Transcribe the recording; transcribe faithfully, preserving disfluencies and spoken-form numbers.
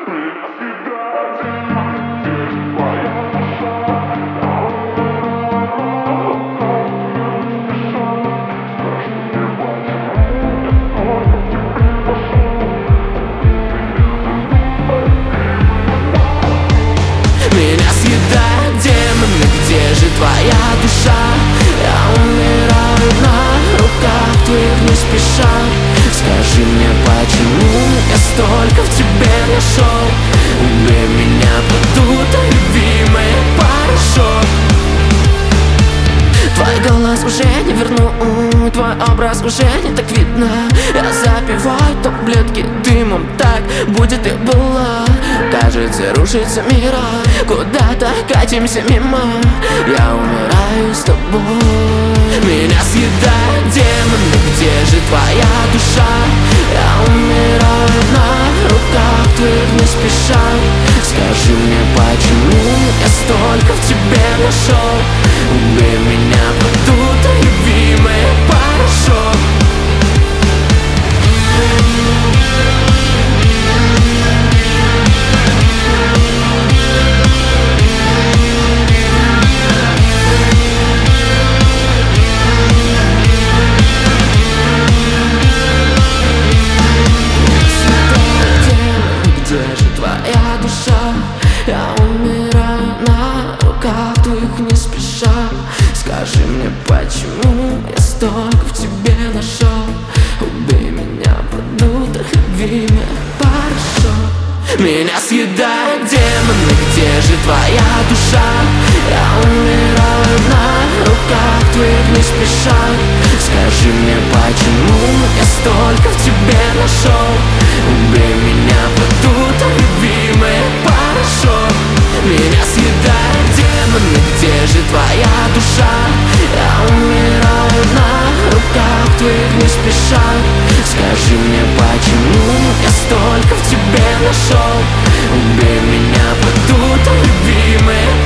Меня съедает демоны, где же твоя душа? Я умираю на руках твоих не спеша. Скажи мне, почему я столько в тебе нашел? Убей меня под утро, любимый порошок. Твой голос уже не верну, твой образ уже не так видно. Я запиваю таблетки дымом, так будет и было. Кажется, рушится мира, куда-то катимся мимо. Я умираю с тобой. Меня съедают демоны, где же твоя душа? Я умираю на руках твоих не спеша. Скажи мне, почему я столько в тебе нашел? Убей меня под утро, любимый порошок. Где же твоя душа? Я умираю на руках твоих не спеша. Скажи мне, почему я столько в тебе нашел? Убей меня под утро, любимый порошок. Меня съедают демоны, где же твоя душа? Я умираю на руках твоих не спеша. Скажи мне, почему я столько в тебе нашел? Убей меня под утро, любимый порошок. Меня съедают демоны, где же твоя душа? Я умираю на руках твоих не спеша. Скажи мне, почему я столько в тебе нашел? Убей меня под утро, любимый